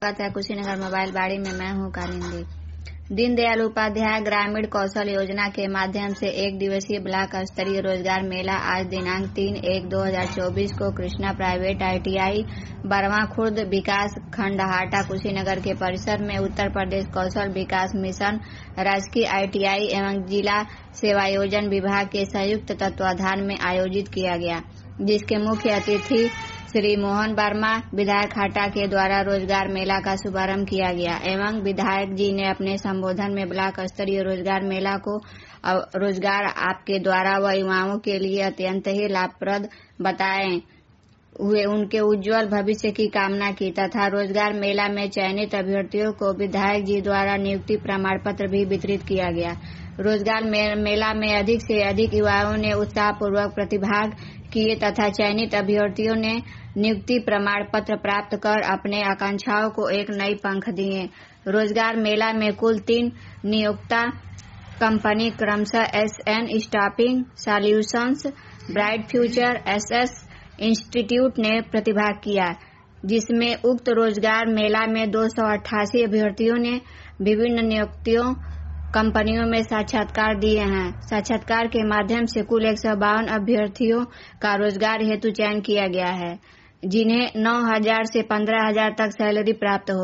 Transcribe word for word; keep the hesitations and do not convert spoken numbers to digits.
है कुशीनगर मोबाइल बाड़ी में। मैं हूं कालिंदी। दीनदयाल उपाध्याय ग्रामीण कौशल योजना के माध्यम से एक दिवसीय ब्लॉक स्तरीय रोजगार मेला आज दिनांक तीन एक दो हजार चौबीस को कृष्णा प्राइवेट आईटीआई बरवा खुर्द विकास खंड हाटा कुशीनगर के परिसर में उत्तर प्रदेश कौशल विकास मिशन, राजकीय आईटीआई एवं जिला सेवायोजन विभाग के संयुक्त तत्वाधान में आयोजित किया गया, जिसके मुख्य अतिथि श्री मोहन वर्मा विधायक हाटा के द्वारा रोजगार मेला का शुभारंभ किया गया एवं विधायक जी ने अपने संबोधन में ब्लॉक स्तरीय रोजगार मेला को रोजगार आपके द्वारा व युवाओं के लिए अत्यंत ही लाभप्रद बताए हुए उनके उज्जवल भविष्य की कामना की तथा रोजगार मेला में चयनित अभ्यर्थियों को विधायक जी द्वारा नियुक्ति प्रमाण पत्र भी वितरित किया गया। रोजगार मेला में अधिक से अधिक युवाओं ने उत्साहपूर्वक प्रतिभाग किए तथा चयनित अभ्यर्थियों ने नियुक्ति प्रमाण पत्र प्राप्त कर अपने आकांक्षाओं को एक नई पंख दिए। रोजगार मेला में कुल तीन नियोक्ता कंपनी क्रमशः S N staffing solutions, bright future, S S institute ने प्रतिभाग किया, जिसमें उक्त रोजगार मेला में दो सौ अट्ठासी अभ्यर्थियों ने विभिन्न नियुक्तियों कंपनियों में साक्षात्कार दिए हैं। साक्षात्कार के माध्यम से कुल एक सौ बावन अभ्यर्थियों का रोजगार हेतु चयन किया गया है, जिन्हें नौ हजार से पंद्रह हजार तक सैलरी प्राप्त हो